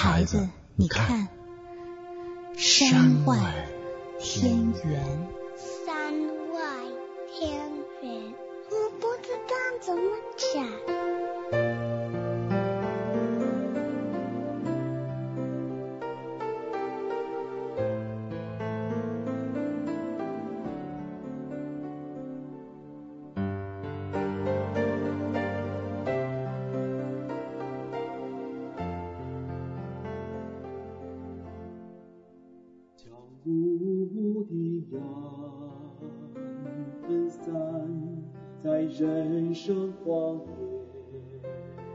孩子，你看，山外天圆。 山外天圆，我不知道怎么讲。 雾的阳分散在人生荒野，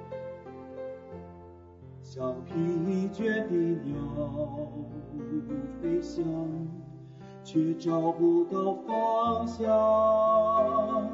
像疲倦的鸟飞翔，却找不到方向。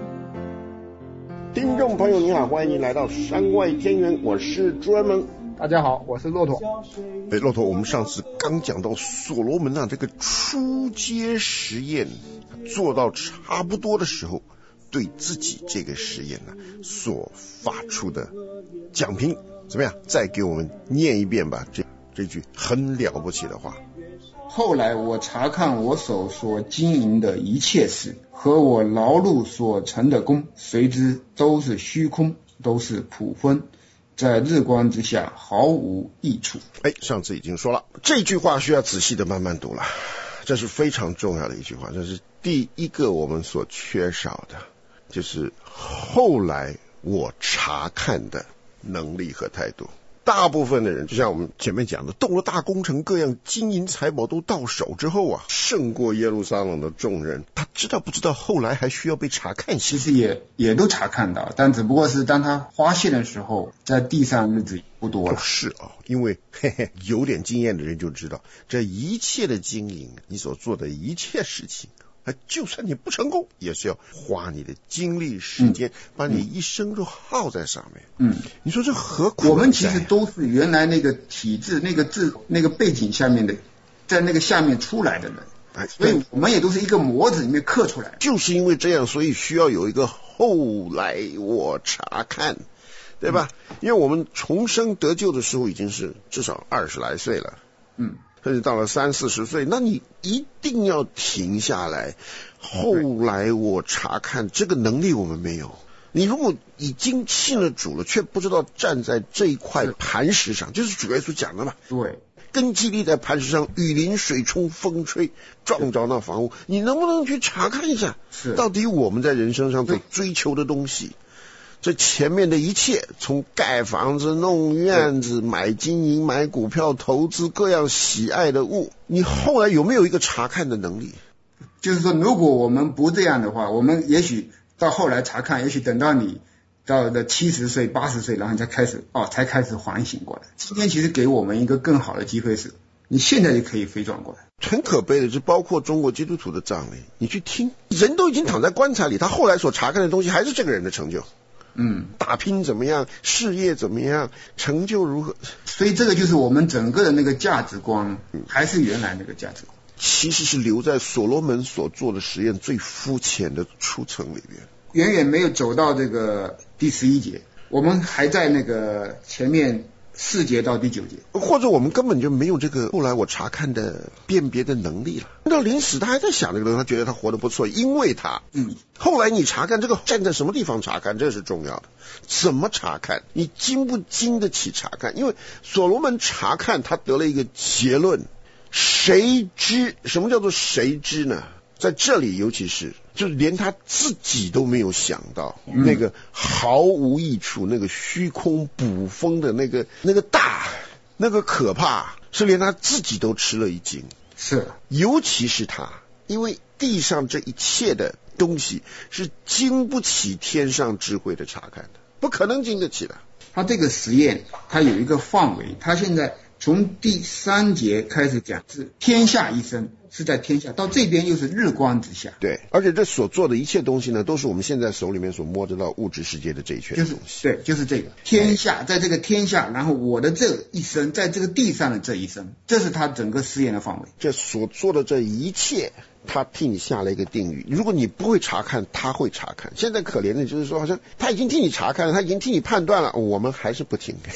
听众朋友你好，欢迎您来到山外天圆，我是朱文萌。 大家好，我是骆驼。 骆驼，我们上次刚讲到所罗门这个初阶实验做到差不多的时候，对自己这个实验所发出的讲评怎么样？再给我们念一遍吧，这句很了不起的话。 后来我查看我手所经营的一切事和我劳碌所成的功，谁知都是虚空，都是普分，在日光之下毫无益处。 上次已经说了，这句话需要仔细的慢慢读了，这是非常重要的一句话，这是第一个我们所缺少的，就是后来我查看的能力和态度。大部分的人就像我们前面讲的，动了大工程，各样金银财宝都到手之后胜过耶路撒冷的众人，他知道不知道后来还需要被查看？ 其实也都查看到，但只不过是当他发现的时候，在地上日子不多了。 是因为有点经验的人就知道，这一切的经营，你所做的一切事情，就算你不成功，也是要花你的精力时间，把你一生都耗在上面。你说这何苦？ 我们其实都是原来那个体制、那个字、那个背景下面的，在那个下面出来的人，所以我们也都是一个模子里面刻出来的。 就是因为这样，所以需要有一个后来我查看，对吧？因为我们重生得救的时候已经是至少20来岁了。甚至到了30-40岁，那你一定要停下来。后来我查看，这个能力我们没有。你如果已经信了主了，却不知道站在这一块磐石上，就是主耶稣讲的嘛。 对， 根基立在磐石上，雨淋水冲风吹，撞着那房屋，你能不能去查看一下，到底我们在人生上所追求的东西？这前面的一切，从盖房子、弄院子、买金银、买股票、投资各样喜爱的物，你后来有没有一个查看的能力？ 就是说，如果我们不这样的话，我们也许到后来查看，也许等到你到了70岁、80岁，然后你才开始反省过来。今天其实给我们一个更好的机会是，你现在就可以飞转过来。 很可悲的是，包括中国基督徒的葬礼，你去听，人都已经躺在棺材里，他后来所查看的东西还是这个人的成就。打拼怎么样，事业怎么样，成就如何， 所以这个就是我们整个的那个价值观，还是原来那个价值观， 其实是留在所罗门所做的实验最肤浅的初层里边， 远远没有走到这个第11节，我们还在那个前面4节到第9节， 或者我们根本就没有这个后来我查看的辨别的能力了。到临死他还在想这个东西，他觉得他活得不错，因为他后来你查看这个站在什么地方查看，这是重要的。怎么查看，你经不经得起查看？因为所罗门查看，他得了一个结论，谁知？什么叫做谁知呢？在这里尤其是就是连他自己都没有想到，那个毫无益处，那个虚空捕风的那个大，那个可怕，是连他自己都吃了一惊。 是， 尤其是他，因为地上这一切的东西是经不起天上智慧的查看的，不可能经得起的。 他这个实验他有一个范围，他现在从第3节开始讲是天下一生，是在天下，到这边又是日光之下。 对，而且这所做的一切东西呢，都是我们现在手里面所摸得到物质世界的这一圈东西。 对，就是这个天下，在这个天下，然后我的这一生，在这个地上的这一生，这是他整个实验的范围。 这所做的这一切，他替你下了一个定语，如果你不会查看，他会查看。现在可怜的就是说，好像他已经替你查看了，他已经替你判断了，我们还是不听。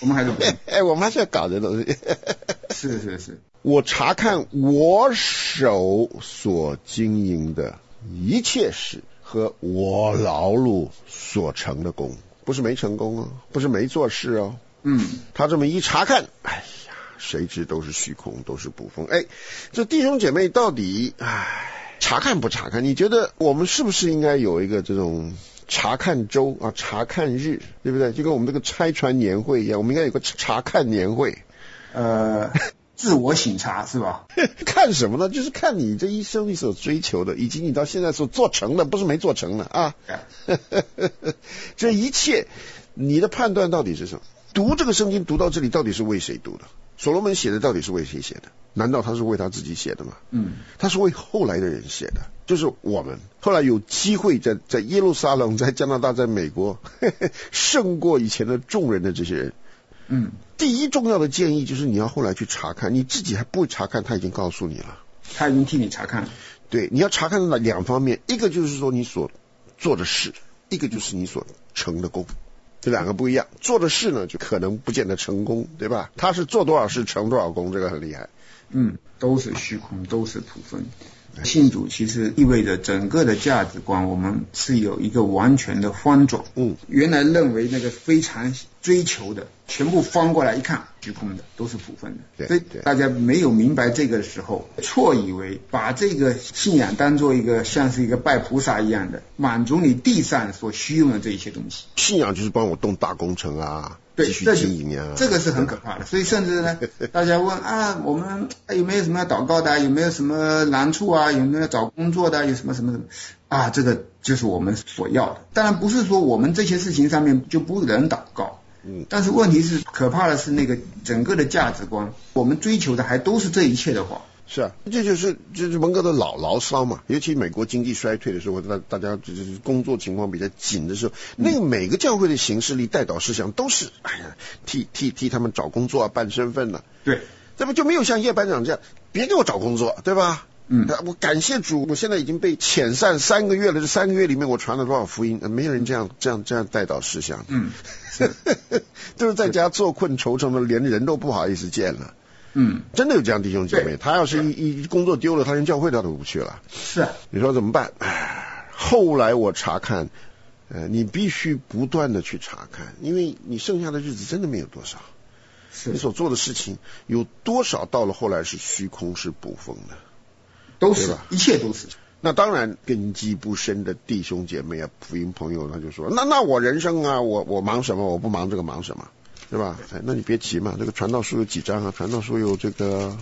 我们还是不行。 我们还是要搞这东西。 是。 我查看我手所经营的一切事和我劳碌所成的功，不是没成功哦，不是没做事哦。他这么一查看，哎呀，谁知都是虚空，都是捕风。这弟兄姐妹到底查看不查看？你觉得我们是不是应该有一个这种查看周啊，查看日，对不对？就跟我们这个拆船年会一样，我们应该有个查看年会。 自我省察是吧？ 看什么呢？就是看你这一生你所追求的，以及你到现在所做成的，不是没做成的啊。这一切，你的判断到底是什么？读这个圣经读到这里，到底是为谁读的？所罗门写的到底是为谁写的？难道他是为他自己写的吗？他是为后来的人写的，就是我们后来有机会在耶路撒冷、在加拿大、在美国胜过以前的众人的这些人。第一重要的建议就是你要后来去查看，你自己还不会查看，他已经告诉你了， 他已经替你查看了。 对，你要查看的两方面，一个就是说你所做的事，一个就是你所成的功，这两个不一样。做的事呢，就可能不见得成功，对吧？他是做多少事成多少功，这个很厉害。 都是虚空，都是普分。信主其实意味着整个的价值观，我们是有一个完全的翻转。原来认为那个非常追求的，全部翻过来一看，虚空的，都是普分的。所以大家没有明白这个时候，错以为把这个信仰当做一个像是一个拜菩萨一样的，满足你地上所需用的这一些东西。 信仰就是帮我动大工程啊， 对， 继续经营啊， 这个是很可怕的。所以甚至呢，大家问我们有没有什么要祷告的，有没有什么难处啊，有没有找工作的，有什么这个就是我们所要的。当然不是说我们这些事情上面就不能祷告，但是问题是可怕的是那个整个的价值观，我们追求的还都是这一切的话。 是啊，这就是蒙哥的牢骚嘛。尤其美国经济衰退的时候，大家就是工作情况比较紧的时候，那个每个教会的行事历代祷事项都是替他们找工作啊，办身份啊。 对， 这不就没有像叶班长这样，别给我找工作，对吧？我感谢主，我现在已经被遣散3个月了，这3个月里面我传了多少福音，没有人这样代祷事项。都是在家坐困愁城的，连人都不好意思见了。真的有这样弟兄姐妹，他要是一工作丢了，他连教会他都不去了。 是啊， 你说怎么办？后来我查看，你必须不断的去查看，因为你剩下的日子真的没有多少。你所做的事情有多少到了后来是虚空，是捕风的， 都是，一切都是。 那当然根基不深的弟兄姐妹啊，福音朋友他就说，那我人生啊，我忙什么？我不忙这个忙什么？对吧？那你别急嘛，这个传道书有几章啊？传道书有这个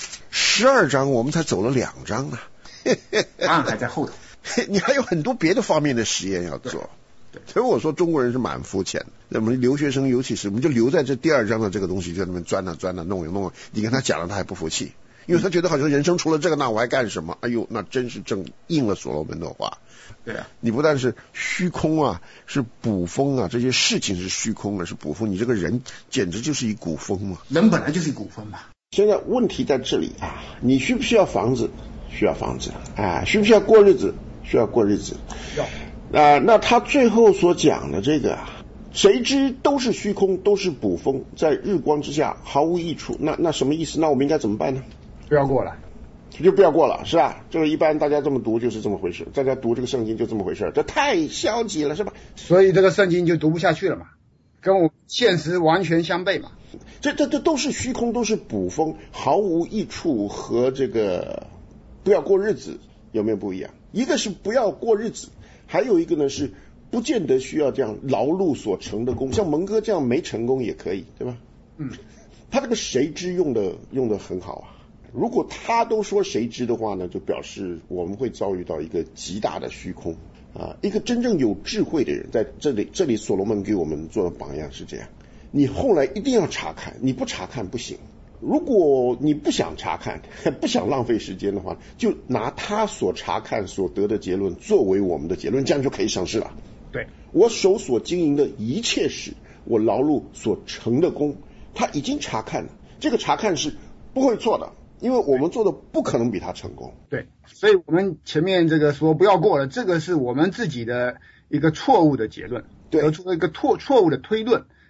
12章，我们才走了2章呢。 答案还在后头。 你还有很多别的方面的实验要做。所以我说中国人是蛮肤浅的，我们留学生尤其是，我们就留在这第2章的这个东西，就在那边钻啊弄。你跟他讲了，他还不服气，因为他觉得好像人生除了这个，那我还干什么？哎呦，那真是正应了所罗门的话。 对啊， 你不但是虚空啊，是捕风啊，这些事情是虚空的，是捕风，你这个人简直就是一股风嘛。 人本来就是一股风嘛。 现在问题在这里啊，你需不需要房子？需要房子啊。需不需要过日子？需要过日子。那他最后所讲的这个啊，谁知都是虚空，都是捕风，在日光之下毫无益处。那什么意思？那我们应该怎么办呢？ 不要过了。 就不要过了，是吧？这个一般大家这么读就是这么回事，大家读这个圣经就这么回事，这太消极了，是吧？ 所以这个圣经就读不下去了嘛，跟我现实完全相悖嘛。 这都是虚空，都是捕风，毫无益处，和这个不要过日子有没有不一样？一个是不要过日子，还有一个呢是不见得需要这样劳碌所成的功，像蒙哥这样没成功也可以，对吧？他这个谁知用的很好啊。如果他都说谁知的话呢，就表示我们会遭遇到一个极大的虚空啊！一个真正有智慧的人，在这里所罗门给我们做的榜样是这样，你后来一定要查看，你不查看不行。如果你不想查看，不想浪费时间的话，就拿他所查看所得的结论作为我们的结论，这样就可以上市了。 对， 我手所经营的一切事，我劳碌所成的功，他已经查看了，这个查看是不会错的。因为我们做的不可能比他成功。 对，所以我们前面这个说不要过了，这个是我们自己的一个错误的结论，得出了一个错误的推论，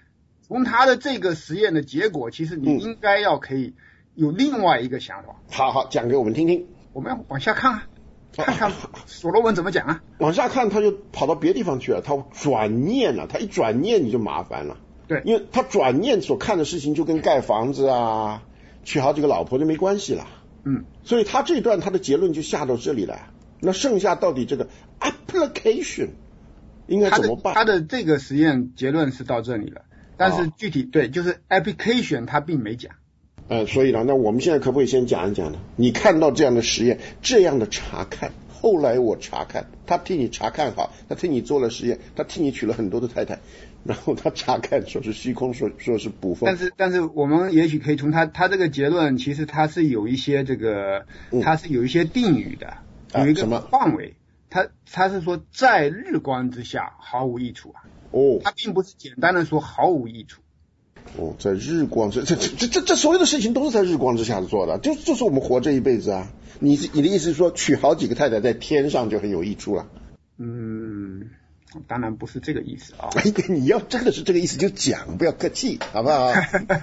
从他的这个实验的结果，其实你应该要可以有另外一个想法。 好，讲给我们听听。 我们要往下看啊，看看所罗门怎么讲啊。 往下看，他就跑到别地方去了，他转念了，他一转念你就麻烦了。 对， 因为他转念所看的事情就跟盖房子啊、娶好几个老婆就没关系了。所以他这段他的结论就下到这里来。那剩下到底这个 application 应该怎么办？ 他的这个实验结论是到这里了，但是具体对，就是 application 他并没讲。 所以呢，那我们现在可不可以先讲一讲呢？你看到这样的实验，这样的查看，后来我查看，他替你查看好，他替你做了实验，他替你娶了很多的太太，然后他查看说是虚空，说是捕风。 但是我们也许可以从他这个结论，其实他是有一些这个，他是有一些定语的，有一个范围。他是说在日光之下毫无益处啊。他并不是简单的说毫无益处。 在日光这所有的事情都是在日光之下做的，就是我们活这一辈子啊。你的意思是说娶好几个太太在天上就很有益处了？ 当然不是这个意思啊。 你要真的是这个意思就讲，不要客气，好不好？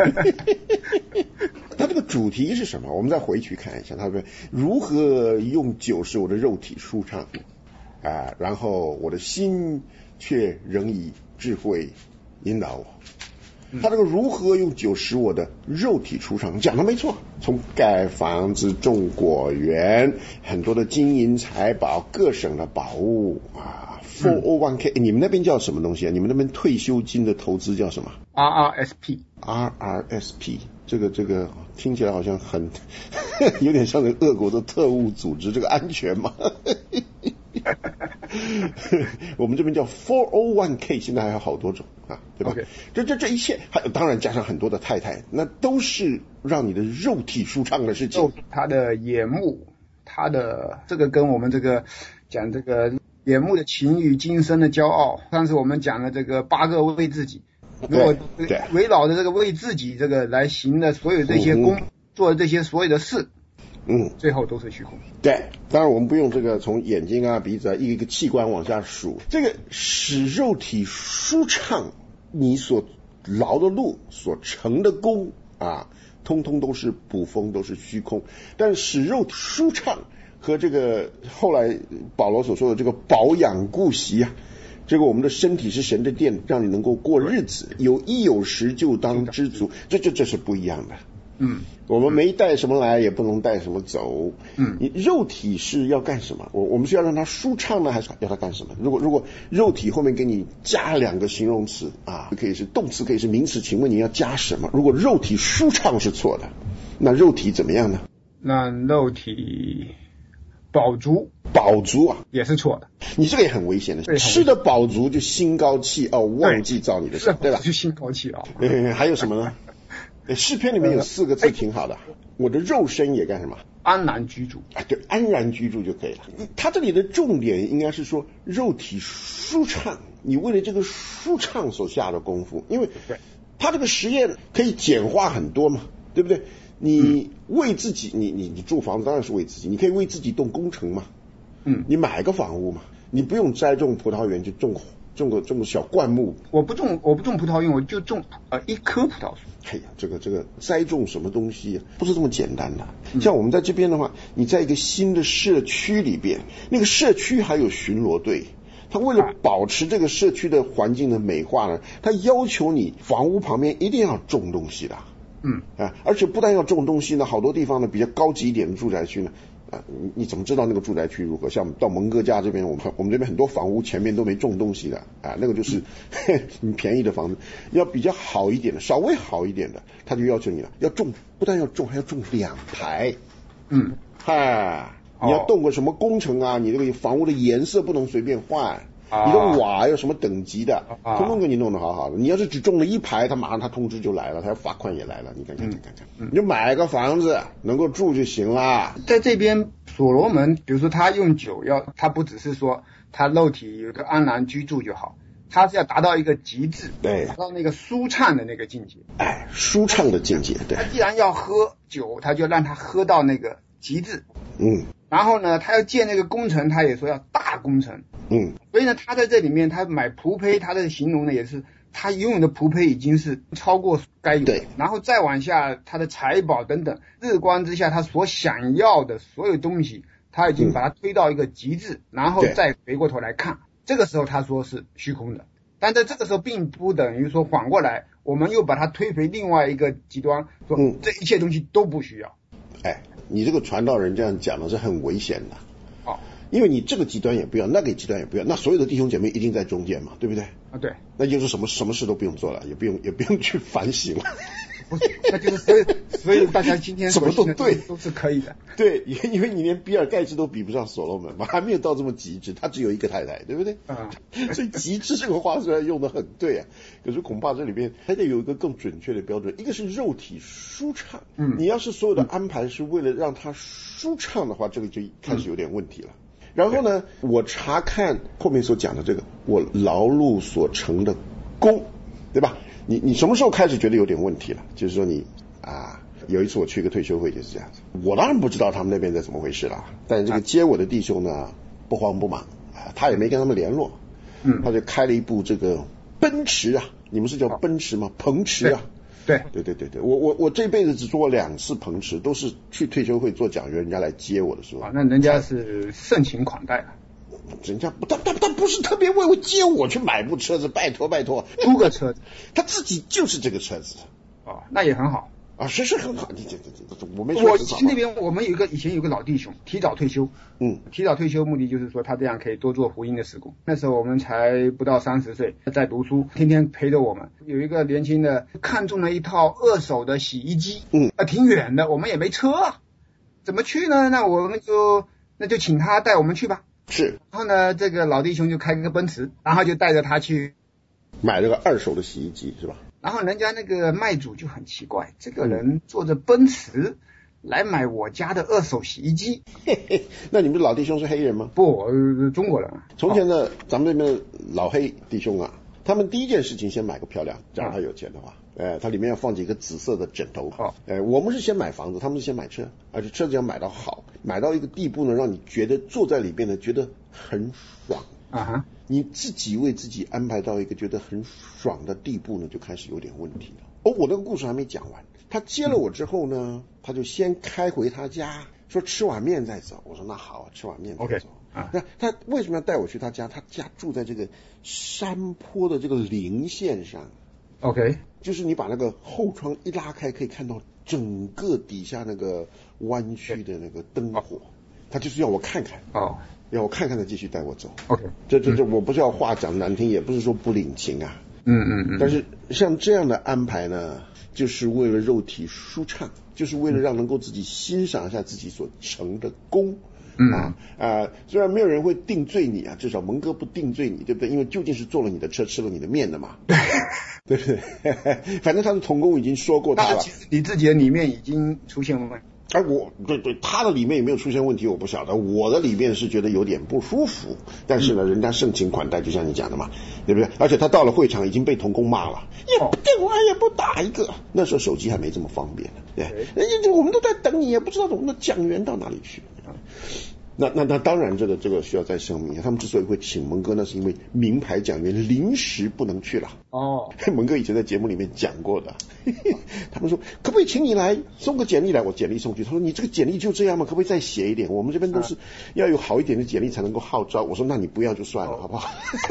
他这个主题是什么？我们再回去看一下，他说如何用酒使我的肉体舒畅然后我的心却仍以智慧引导我。他这个如何用酒使我的肉体舒畅，讲的没错。从盖房子、种果园，很多的金银财宝，各省的宝物401k， 你们那边叫什么东西啊？你们那边退休金的投资叫什么 ？RRSP。这个听起来好像很有点像个俄国的特务组织，这个安全嘛。我们这边叫 401k， 现在还有好多种对吧？ 这一切还有当然加上很多的太太，那都是让你的肉体舒畅的事情。 他的眼目，他的这个跟我们这个讲这个眼目的情欲，今生的骄傲。上次我们讲了这个8个为自己，如果围绕着这个为自己这个来行的所有这些工做的这些所有的事，最后都是虚空。 对，当然我们不用这个从眼睛啊、鼻子啊一个器官往下数，这个使肉体舒畅，你所劳的碌、所成的功通通都是捕风，都是虚空。但是使肉体舒畅和这个后来保罗所说的这个保养顾惜这个我们的身体是神的殿，让你能够过日子，有衣有食就当知足，这是不一样的。我们没带什么来，也不能带什么走。你肉体是要干什么？我们是要让它舒畅呢，还是要它干什么？如果肉体后面给你加2个形容词可以是动词，可以是名词，请问你要加什么？如果肉体舒畅是错的，那肉体怎么样呢？ 那肉体饱足也是错的。 你这个也很危险的，吃的饱足就心高气傲，忘记造你的神，对吧？ 就心高气傲。 还有什么呢？诗篇里面有4个字挺好的，我的肉身也干什么？ 安然居住。 对，安然居住就可以了。他这里的重点应该是说肉体舒畅，你为了这个舒畅所下的功夫，因为他这个实验可以简化很多嘛，对不对？你为自己，你住房子当然是为自己，你可以为自己动工程嘛，你买个房屋嘛，你不用栽种葡萄园，就种个小灌木。 我不种葡萄园，我就种1棵葡萄树。 这个栽种什么东西不是这么简单的。像我们在这边的话，你在一个新的社区里边，那个社区还有巡逻队，他为了保持这个社区的环境的美化呢，他要求你房屋旁边一定要种东西的。而且不但要种东西呢，好多地方呢比较高级一点的住宅区呢，你怎么知道那个住宅区如何？像到蒙哥家这边，我们这边很多房屋前面都没种东西的那个就是你便宜的房子。要比较好一点的，稍微好一点的，他就要求你了，要种，不但要种，还要种2排。你要动过什么工程你这个房屋的颜色不能随便换。你的瓦有什么等级的，通通给你弄得好好的。你要是只种了1排，马上他通知就来了，他要罚款也来了。你看，你就买个房子能够住就行了。 在这边所罗门，比如说他用酒他不只是说他肉体有一个安然居住就好，他是要达到一个极致， 对， 达到那个舒畅的那个境界。 舒畅的境界，对。 他既然要喝酒，他就让他喝到那个极致。然后呢，他要建那个工程，他也说要大工程。所以呢，他在这里面他买蒲胚，他的形容呢也是他拥有的仆胚已经是超过该有的，然后再往下他的财宝等等，日光之下他所想要的所有东西，他已经把它推到一个极致，然后再回过头来看，这个时候他说是虚空的。但在这个时候并不等于说反过来我们又把它推回另外一个极端，说这一切东西都不需要。 你这个传道人这样讲的是很危险的。因为你这个极端也不要，那个极端也不要，那所有的弟兄姐妹一定在中间嘛，对不对？ 对。 那就是什么事都不用做了，也不用去反省了。 不是，那就是所以大家今天什么都对， 都是可以的。 对，因为你连比尔盖茨都比不上所罗门嘛，还没有到这么极致，他只有一个太太，对不对？所以极致这个话虽然用得很对啊，可是恐怕这里边还得有一个更准确的标准，一个是肉体舒畅，你要是所有的安排是为了让他舒畅的话，这个就开始有点问题了。然后呢，我查看后面所讲的这个我劳碌所成的功，对吧？你什么时候开始觉得有点问题了？就是说你有一次我去一个退休会就是这样子，我当然不知道他们那边在怎么回事了，但是这个接我的弟兄呢不慌不忙，他也没跟他们联络，他就开了一部这个奔驰啊，你们是叫奔驰吗？鹏驰啊。对，我这辈子只坐过2次鹏驰，都是去退休会做讲员，人家来接我的时候。 那人家是盛情款待了。 人家他不是特别为我接我去买部车子，拜托， 租个车子， 他自己就是这个车子。 那也很好。 是很好。我没说。 我那边我们以前有个老弟兄提早退休，提早退休目的就是说他这样可以多做福音的事工。那时候我们才不到30岁，在读书，天天陪着我们。有一个年轻的看中了一套2手的洗衣机，挺远的，我们也没车啊，怎么去呢？那我们就请他带我们去吧。 是。 然后呢，这个老弟兄就开个奔驰，然后就带着他去买了个2手的洗衣机，是吧？ 然后人家那个卖主就很奇怪，这个人坐着奔驰来买我家的2手洗衣机。 那你们老弟兄是黑人吗？ 不，中国人。 从前的咱们那边的老黑弟兄啊，他们第一件事情先买个漂亮，假如他有钱的话，他里面要放几个紫色的枕头。我们是先买房子，他们是先买车，而且车子要买到好，买到一个地步呢，让你觉得坐在里面呢觉得很爽。你自己为自己安排到一个觉得很爽的地步呢，就开始有点问题了。我那个故事还没讲完，他接了我之后呢，他就先开回他家，说吃碗面再走。我说那好，吃碗面再走。那他为什么要带我去他家？他家住在这个山坡的这个零线上。就是你把那个后窗一拉开，可以看到整个底下那个弯曲的那个灯火。他就是要我看看。要我看看再继续带我走。这我不是要话讲难听，也不是说不领情啊。但是像这样的安排呢，就是为了肉体舒畅，就是为了让能够自己欣赏一下自己所成的功。虽然没有人会定罪你啊，至少蒙哥不定罪你，对不对？因为究竟是坐了你的车，吃了你的面的嘛。对不对？反正他的同工已经说过他了。 其实你自己的里面已经出现问题。 对，他的里面有没有出现问题我不晓得，我的里面是觉得有点不舒服，但是呢，人家盛情款待，就像你讲的嘛，对不对？而且他到了会场已经被同工骂了，也不电话也不打一个，那时候手机还没这么方便呢，对，我们都在等你，也不知道我们的讲员到哪里去。那当然这个需要再声明，他们之所以会请蒙哥，那是因为名牌讲员临时不能去了。蒙哥以前在节目里面讲过的。他们说可不可以请你来送个简历来，我简历送去，他说你这个简历就这样吗？可不可以再写一点？我们这边都是要有好一点的简历才能够号召。我说那你不要就算了，好不好？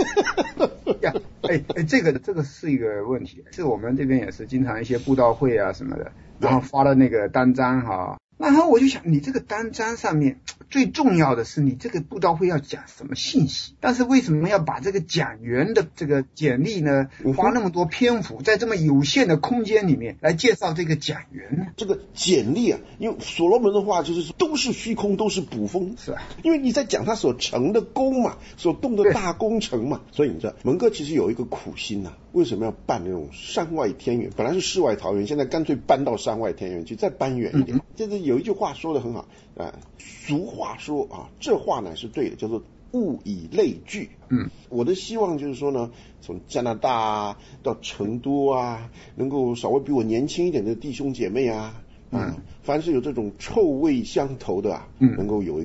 这个是一个问题，是我们这边也是经常一些布道会啊什么的，然后发了那个单张哈。然后我就想，你这个单张上面最重要的是你这个布道会要讲什么信息，但是为什么要把这个讲员的这个简历呢花那么多篇幅在这么有限的空间里面来介绍这个讲员呢？ 这个简历啊，因为所罗门的话就是都是虚空，都是捕风， 是啊， 因为你在讲他所成的功嘛，所动的大工程嘛，所以你知道蒙哥其实有一个苦心啊，为什么要办那种山外天远？本来是世外桃源，现在干脆搬到山外天远去，再搬远一点。就是有一句话说得很好俗话说啊，这话乃是对的，叫做物以类聚。我的希望就是说呢，从加拿大到成都啊，能够稍微比我年轻一点的弟兄姐妹啊，凡是有这种臭味相投的能够有一个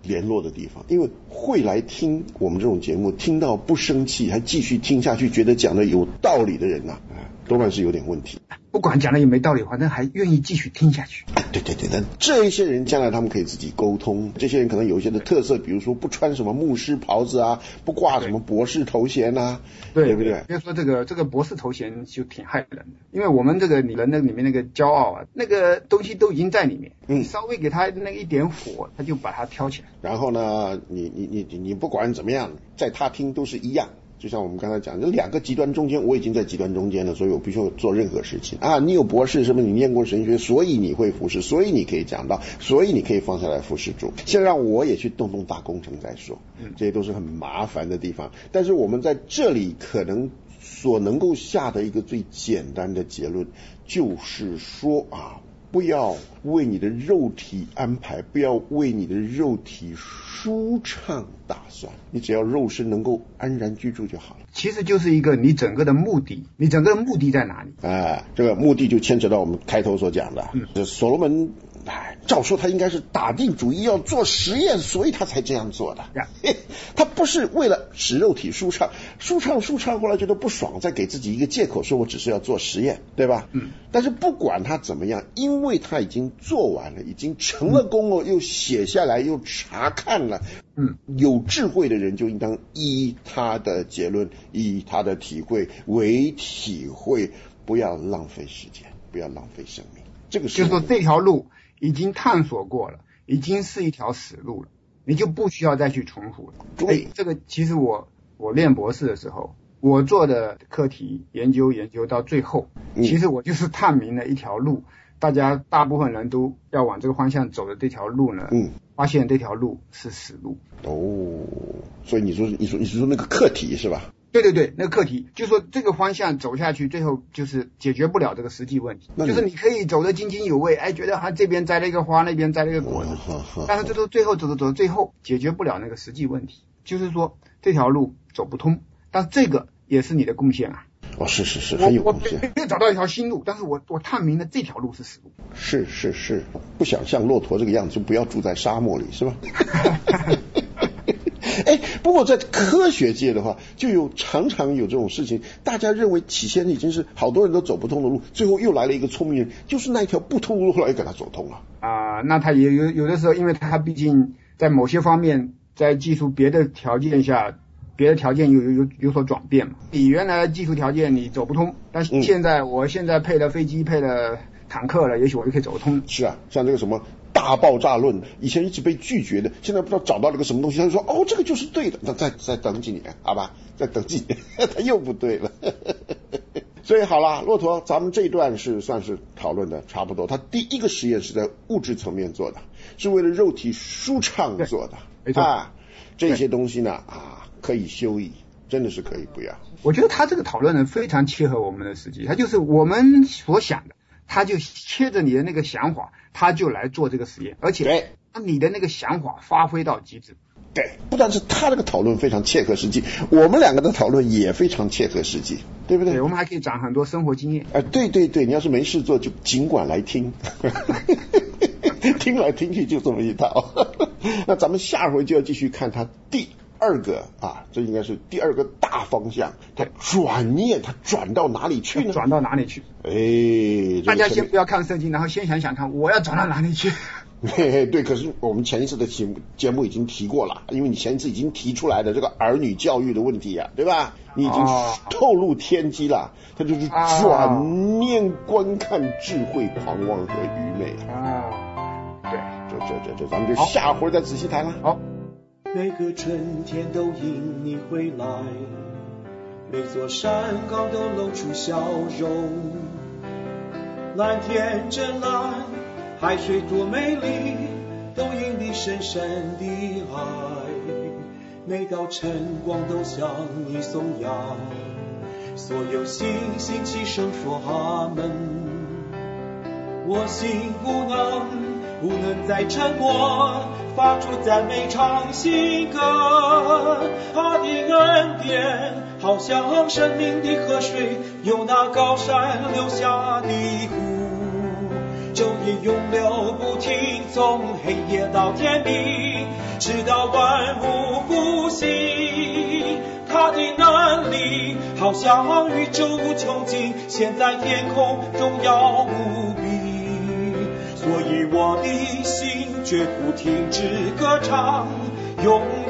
联络的地方，因为会来听我们这种节目，听到不生气还继续听下去，觉得讲的有道理的人啊，多半是有点问题。 不管讲的有没道理，反正还愿意继续听下去。 对，但这一些人将来他们可以自己沟通，这些人可能有一些的特色，比如说不穿什么牧师袍子啊，不挂什么博士头衔啊，对不对？ 别说这个博士头衔就挺害人的，因为我们这个人那里面那个骄傲啊，那个东西都已经在里面，稍微给他那一点火，他就把它挑起来。 然后呢，你不管怎么样，在他听都是一样。就像我们刚才讲，这两个极端中间，我已经在极端中间了，所以我必须要做任何事情啊！你有博士什么？你念过神学，所以你会服侍，所以你可以讲道，所以你可以放下来服侍主。先让我也去动大工程再说，这些都是很麻烦的地方。但是我们在这里可能所能够下的一个最简单的结论，就是说啊，不要为你的肉体安排，不要为你的肉体舒畅打算，你只要肉身能够安然居住就好了。 其实就是一个你整个的目的，你整个的目的在哪里？ 这个目的就牵扯到我们开头所讲的，所罗门照说他应该是打定主意要做实验，所以他才这样做的。他不是为了使肉体舒畅，后来觉得不爽，再给自己一个借口说我只是要做实验，对吧？但是不管他怎么样，因为他已经做完了，已经成了功了，又写下来，又查看了。有智慧的人就应当依他的结论，以他的体会为体会，不要浪费时间，不要浪费生命。这个是就是说这条路已经探索过了，已经是一条死路了，你就不需要再去重复了。对，这个其实我练博士的时候，我做的课题研究到最后，其实我就是探明了一条路，大部分人都要往这个方向走的这条路呢，发现这条路是死路。 所以你说那个课题是吧？ 对，那个课题就是说这个方向走下去，最后就是解决不了这个实际问题。就是你可以走得津津有味，觉得这边栽了一个花，那边栽了一个果子，但是最后走最后解决不了那个实际问题。就是说这条路走不通，但这个也是你的贡献啊。 是很有贡献。 我没有找到一条新路，但是我探明了这条路是死路。 是，不想像骆驼这个样子，就不要住在沙漠里，是吧？不过在科学界的话，就常常有这种事情，大家认为起先已经是好多人都走不通的路，最后又来了一个聪明人，就是那一条不通的路后来又给他走通了。 那他也有的时候，因为他毕竟在某些方面，在技术别的条件下，别的条件有所转变嘛。你原来的技术条件你走不通，但是我现在配了飞机，配了坦克了，也许我就可以走通。 是啊，像这个什么大爆炸论，以前一直被拒绝的，现在不知道找到了个什么东西，他就说这个就是对的，那再等几年，好吧，再等几年，他又不对了。所以好了，骆驼，咱们这一段算是讨论的差不多。他第一个实验是在物质层面做的，是为了肉体舒畅做的， 没错这些东西呢可以修益，真的是可以不要。 我觉得他这个讨论呢非常切合我们的实际，他就是我们所想的，他就切着你的那个想法，他就来做这个实验，而且把你的那个想法发挥到极致。 对，不但是他这个讨论非常切合实际，我们两个的讨论也非常切合实际，对不对？ 对，我们还可以长很多生活经验。 对，你要是没事做就尽管来听。听来听去就这么一套。那咱们下回就要继续看他第二个这应该是第二个大方向，他转念，他转到哪里去呢？ 转到哪里去？大家先不要看圣经，然后先想看我要转到哪里去。 对，可是我们前一次的节目已经提过了，因为你前一次已经提出来的这个儿女教育的问题对吧？你已经透露天机了，他就是转念观看智慧狂妄和愚昧对， 这咱们就下回再仔细谈了。 好， 每个春天都因你回来，每座山岗都露出笑容，蓝天真蓝，海水多美丽，都因你深深的爱。每道晨光都向你颂扬，所有星星齐声说阿门。我心不能再沉默，发出赞美唱新歌。他的恩典好像生命的河水，由那高山流下的湖， 昼夜永流不停，从黑夜到天明，直到万物复兴。他的能力好像宇宙无穷尽，现在天空荣耀无比，所以我的心绝不停止歌唱，永